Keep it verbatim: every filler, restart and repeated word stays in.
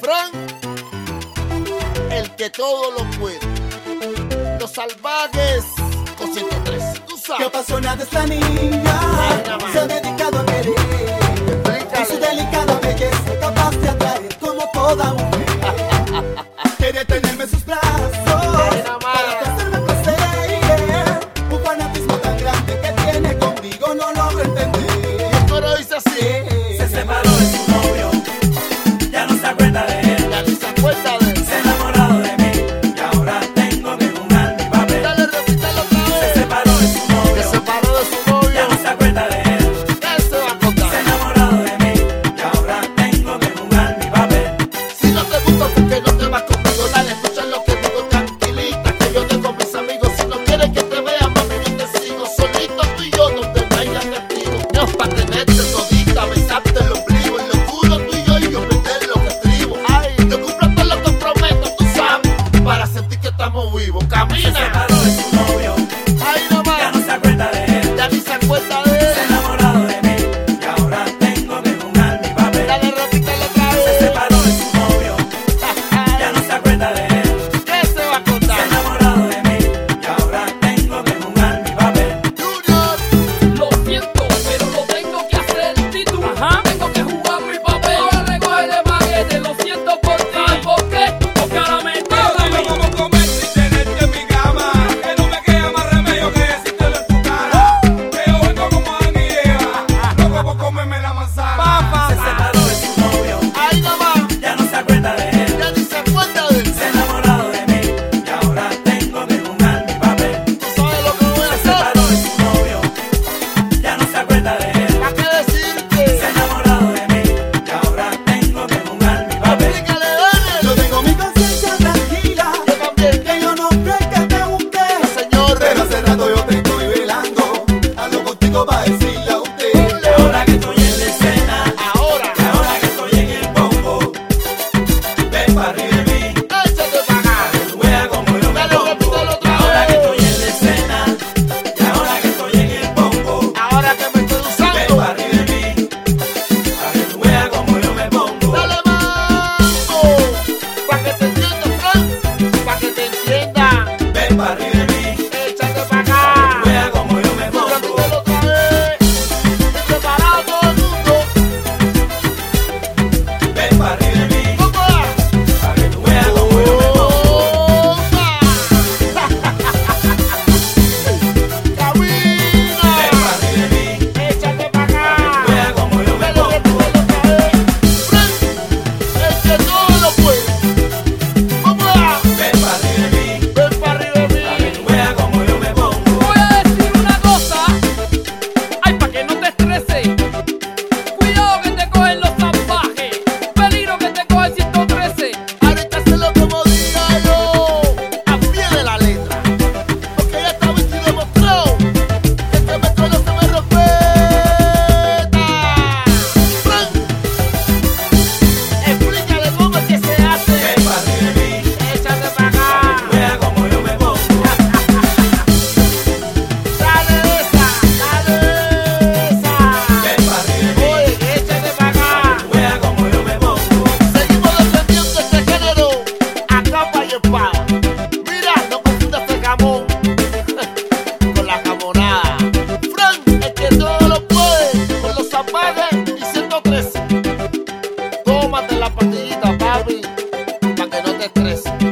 Fran, el que todo lo puede. Los Salvajes con ciento tres. ¿Tú sabes? Qué apasionada esta niña, se ha dedicado a querer. Con su delicada belleza, capaz de atraer como toda mujer. Quiere tenerme en sus brazos para hacerme placer. Un fanatismo tan grande que tiene conmigo no logro entender. El coro dice así. Se separó de su novio, ya no se acuerda de él. Ya ni se acuerda de él. Se ha enamorado de mí y ahora tengo que jugar mi papel. Dale, repítalo otra vez. Se separó de su novio, Se separó de su novio. ya no se acuerda de él. ¿Qué se va a contar? Se ha enamorado de mí y ahora tengo que jugar mi papel. Si no te gusta porque no te vas conmigo, dale, escucha lo que digo, tranquilita, que yo dejo mis amigos. Si no quieres que te vea, mami, yo te sigo. Solito tú y yo, donde no haya testigo. No es pa' tenerte todita, besarte el ombligo. En lo oscuro tú y yo, y yo meter lo que escribo. Ay, yo cumplo todo lo que prometo, tú sabes, para sentir que estamos vivos. Se Camina. separó de su novio, Ay, ya nomás, no se acuerda de él. ya ni se acuerda de Se ha él. enamorado de mí y ahora tengo que jugar mi papel. Dale, repítelo otra Se vez. separó de su novio, ya no se acuerda de él. ¿Qué se va a Se ha contar? enamorado de mí y ahora tengo que jugar mi papel. Junior. Lo siento, pero lo tengo que hacer. Tito, tengo que jugar mi papel. Ahora recoge de paquete, lo siento por ti. ¿Por qué? Porque ahora me entiendes. No vamos a comer sin tenerte en mi cama. Que no me queda más remedio que decírtelo en tu cara. Que yo vengo como Adán y Eva, loco por comerme la manzana. Se separó de su novio, Ay, nomás, ya no se acuerda de él. ya ni se acuerda de él. Se ha enamorado de mí y ahora tengo que jugar mi papel. ¿Tú sabes lo que voy a Se hacer? separó de su novio, ya no se acuerda de él. ¿Para qué decirte? Se ha enamorado de mí y ahora tengo que jugar mi papel. Explícale, dale. Yo tengo mi conciencia tranquila, Yo también. que yo no fui el que te busqué. Señor, Pero hace rato yo te estoy velando, ando contigo para decirle a usted. Ponle. Ahora que estoy en la escena, ahora, y ahora que estoy en el bombo, ven para arriba de mí, échate para acá. tú veas como yo me Dale, pongo. repítelo otra Ahora que vez. estoy en la escena, y ahora que estoy en el bombo, Ahora que me estoy ven usando, para arriba de mí, para que tú veas como yo me pongo. dale mambo. Para que te entienda, Frank. Para que te entienda. Ven para arriba de mí, Échate para acá. tú veas como yo me pongo. Repítelo otra vez. Estoy preparado todo el mundo. Ven para arriba de mí, ¿Cómo va? para que tú veas como yo me pongo. Ven Camina. para arriba de mí, Échate para para que acá. tú veas como yo me Dale, pongo. repítelo otra vez. Frank, el que todo lo puede. ¿Cómo va? Ven para arriba de mí, Ven para arriba de para que mí. tú veas como yo me pongo. Voy a decir una cosa. Ay, para que no te estreses. Cuidado que te cogen los salvajes. Peligro que te coge ciento trece. Ahorita hazlo como diga yo, a pie de la letra. Porque ya está visto y demostrado que el que me conoce me respeta. Frank, explícale cómo es que se hace. Ven para arriba de mí, Échate para acá. vea como yo me pongo. Dale esa, dale esa. Ven para arriba de mí, Oye, échate para acá. vea como yo me pongo. Seguimos defendiendo este género a capa y espada. Mira, no confundas este jamón con la jamonada. Frank, el que todo lo puede, con los Salvajes y ciento trece. Tómate la pastillita, papi, para que no te estreses.